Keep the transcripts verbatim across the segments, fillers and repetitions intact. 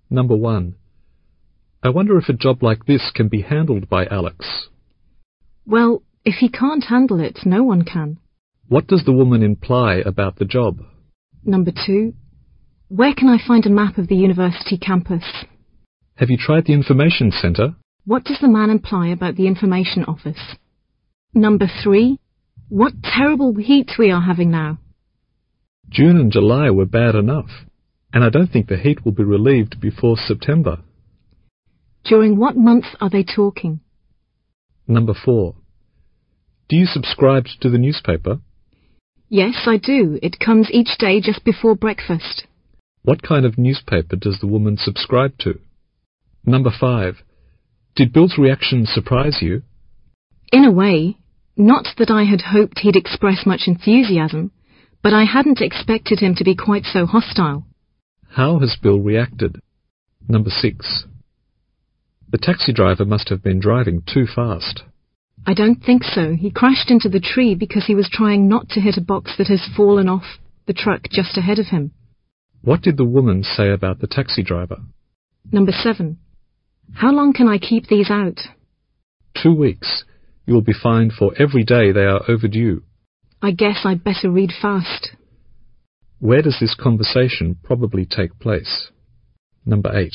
Number one. I wonder if a job like this can be handled by Alex. Well, if he can't handle it, no one can. What does the woman imply about the job? Number two. Where can I find a map of the university campus? Have you tried the information centre? What does the man imply about the information office? Number three. What terrible heat we are having now. June and July were bad enough, and I don't think the heat will be relieved before September. During what month are they talking? Number four. Do you subscribe to the newspaper? Yes, I do. It comes each day just before breakfast. What kind of newspaper does the woman subscribe to? Number five. Did Bill's reaction surprise you? In a way. Not that I had hoped he'd express much enthusiasm, but I hadn't expected him to be quite so hostile. How has Bill reacted? Number six. The taxi driver must have been driving too fast. I don't think so. He crashed into the tree because he was trying not to hit a box that has fallen off the truck just ahead of him. What did the woman say about the taxi driver? Number seven. How long can I keep these out? Two weeks. You will be fined for every day they are overdue. I guess I'd better read fast. Where does this conversation probably take place? Number eight.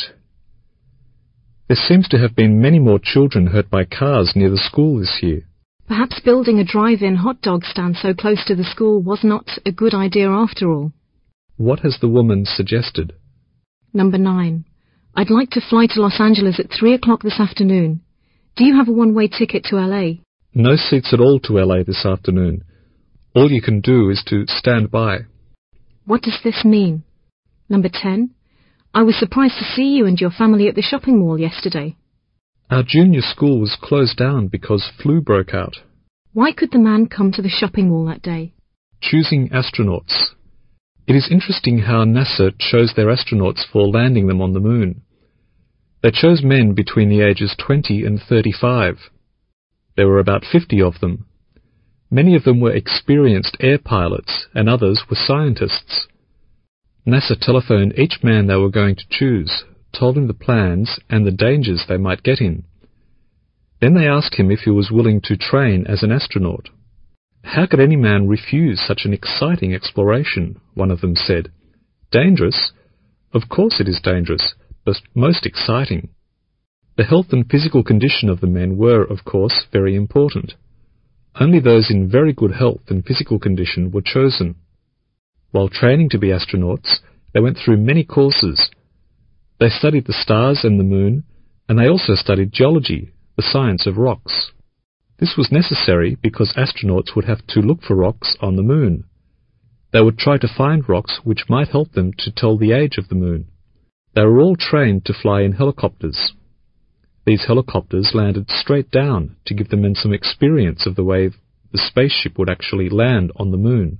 There seems to have been many more children hurt by cars near the school this year. Perhaps building a drive-in hot dog stand so close to the school was not a good idea after all. What has the woman suggested? Number nine. I'd like to fly to Los Angeles at three o'clock this afternoon. Do you have a one-way ticket to L A? No seats at all to L A this afternoon. All you can do is to stand by. What does this mean? Number ten. I was surprised to see you and your family at the shopping mall yesterday. Our junior school was closed down because flu broke out. Why could the man come to the shopping mall that day? Choosing astronauts. It is interesting how NASA chose their astronauts for landing them on the moon. They chose men between the ages twenty and thirty-five. There were about fifty of them. Many of them were experienced air pilots, and others were scientists. NASA telephoned each man they were going to choose, told him the plans and the dangers they might get in. Then they asked him if he was willing to train as an astronaut. How could any man refuse such an exciting exploration? One of them said. Dangerous? Of course it is dangerous, but most exciting. The health and physical condition of the men were, of course, very important. Only those in very good health and physical condition were chosen. While training to be astronauts, they went through many courses. They studied the stars and the moon, and they also studied geology, the science of rocks. This was necessary because astronauts would have to look for rocks on the moon. They would try to find rocks which might help them to tell the age of the moon. They were all trained to fly in helicopters. These helicopters landed straight down to give the men some experience of the way the spaceship would actually land on the moon.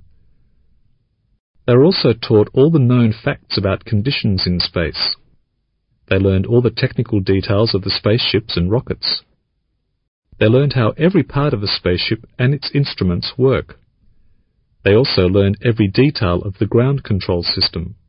They were also taught all the known facts about conditions in space. They learned all the technical details of the spaceships and rockets. They learned how every part of a spaceship and its instruments work. They also learned every detail of the ground control system.